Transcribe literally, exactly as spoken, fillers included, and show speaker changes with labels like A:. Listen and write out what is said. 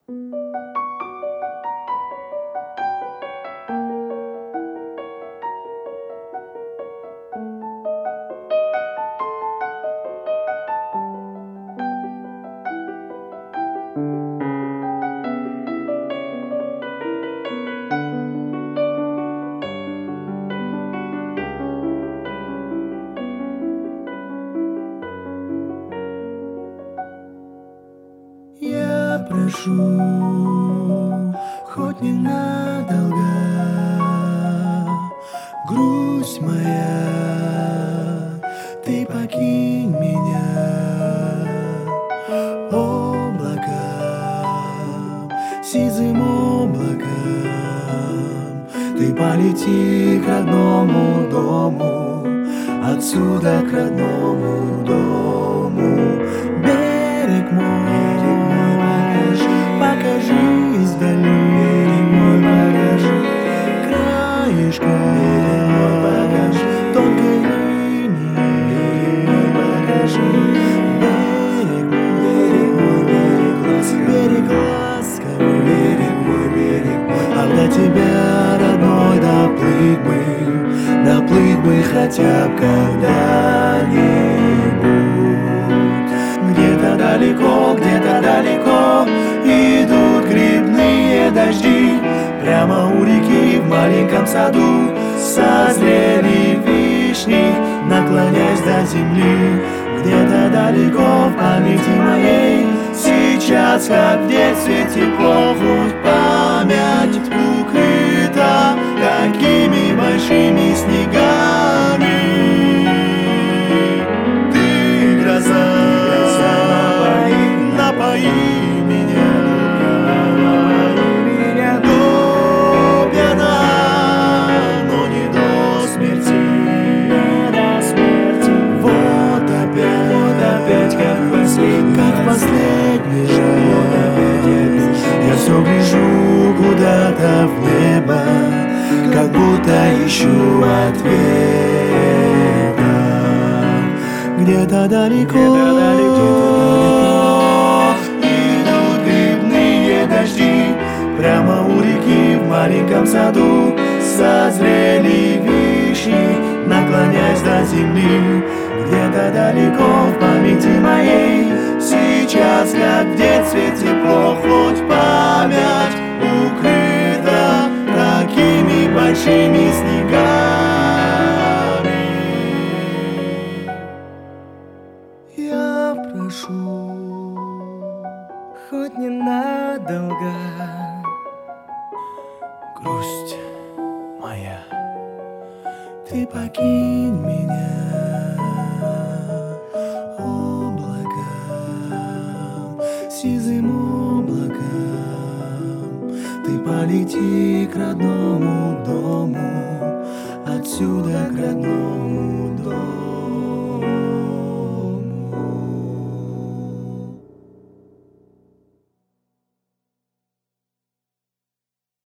A: Я прошу, хоть ненадолго, грусть моя, ты покинь меня. Облаком, сизым облаком, ты полети к родному дому, отсюда к родному дому. Берег мой, покажи издали, берег мой, покажи краешком, берег мой, покажи тонкой линией, берег мой, покажи берег мой, берег мой, берег ласковый, берег ласковый, берег мой, берег мой. А до тебя, родной, доплыть бы, доплыть бы хотя бы когда-нибудь. Где-то далеко, где-то далеко идут грибные дожди. Прямо у реки в маленьком саду созрели вишни, наклоняясь до земли. Где-то далеко в памяти моей сейчас, как в детстве, тепло, хоть память укрыта такими большими снегами. Ты гроза, напои меня, меня до пьяна, но не до смерти, до смерти. Вот опять, вот опять, как последний, как последний раз, вот опять я пишу. Я все гляжу куда-то в небо, как будто ищу ответа. Где-то далеко, где-то далеко идут грибные дожди. Прямо у реки в маленьком саду созрели вишни, наклоняясь до земли. Где-то далеко в памяти моей сейчас, как в детстве, тепло, хоть память укрыта такими большими снегами. Я прошу, хоть ненадолго, грусть моя, ты покинь меня. Облаком, сизым облаком, ты полети к родному дому, отсюда к родному дому.